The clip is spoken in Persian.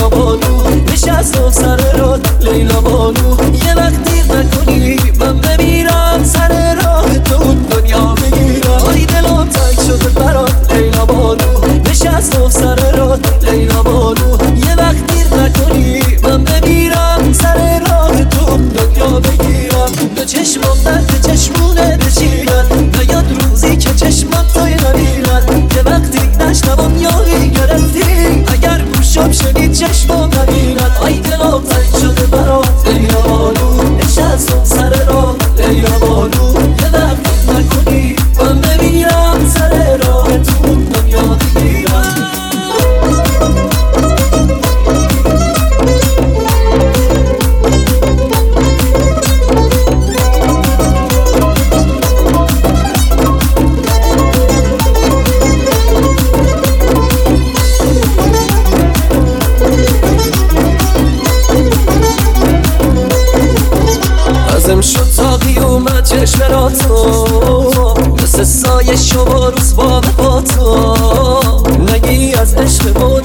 لیلا بانو نشستم سر راه لیلا بانو یه وقتی نکنی من بمیرم سر راه تو دنیا بگیرم آی دلم تنگ شده برات لیلا بانو نشستم سر راه لیلا بانو یه وقتی نکنی من بمیرم سر راه تو دنیا بگیرم دو چشمم درد چشمونه بچینن نیاد روزی که چشمم توی نبینن یه وقتی نشنوم یاری گرفتی اگر گوشم شنید چشمم نبینن آی دلم تنگ شده برات لیلا بانو نشستم سر راه لیلا بانو یه وقتی نکنی من بمیرم سر راه تو دنیا بگیرم ازم شد تا قیومت چشم را تو مثل سایه شما روز با تو نگی از عشق